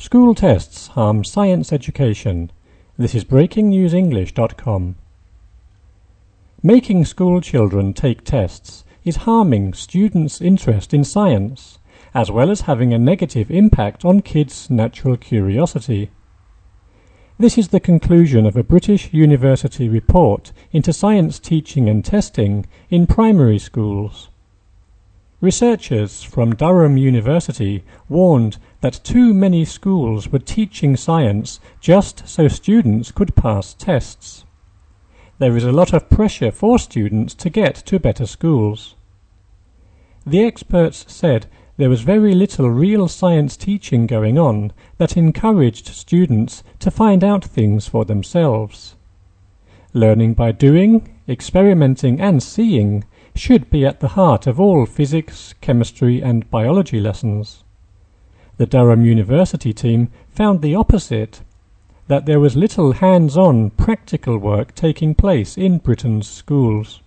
School tests harm science education. This is breakingnewsenglish.com. Making school children take tests is harming students' interest in science, as well as having a negative impact on kids' natural curiosity. This is the conclusion of a British University report into science teaching and testing in primary schools. Researchers from Durham University warned that too many schools were teaching science just so students could pass tests. There is a lot of pressure for students to get to better schools. The experts said there was very little real science teaching going on that encouraged students to find out things for themselves. Learning by doing, experimenting and seeing should be at the heart of all physics, chemistry and biology lessons. The Durham University team found the opposite, that there was little hands-on practical work taking place in Britain's schools.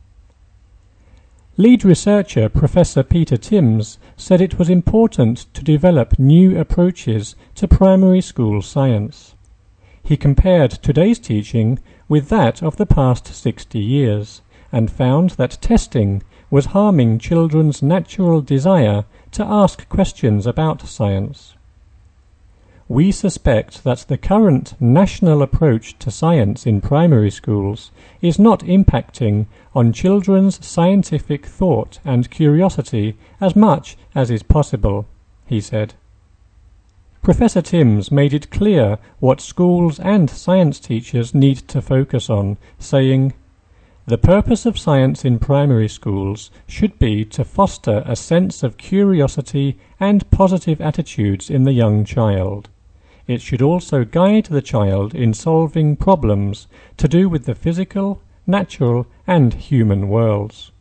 Lead researcher Professor Peter Timms said it was important to develop new approaches to primary school science. He compared today's teaching with that of the past 60 years and found that testing was harming children's natural desire to ask questions about science. We suspect that the current national approach to science in primary schools is not impacting on children's scientific thought and curiosity as much as is possible, he said. Professor Timms made it clear what schools and science teachers need to focus on, saying, "The purpose of science in primary schools should be to foster a sense of curiosity and positive attitudes in the young child. It should also guide the child in solving problems to do with the physical, natural and human worlds."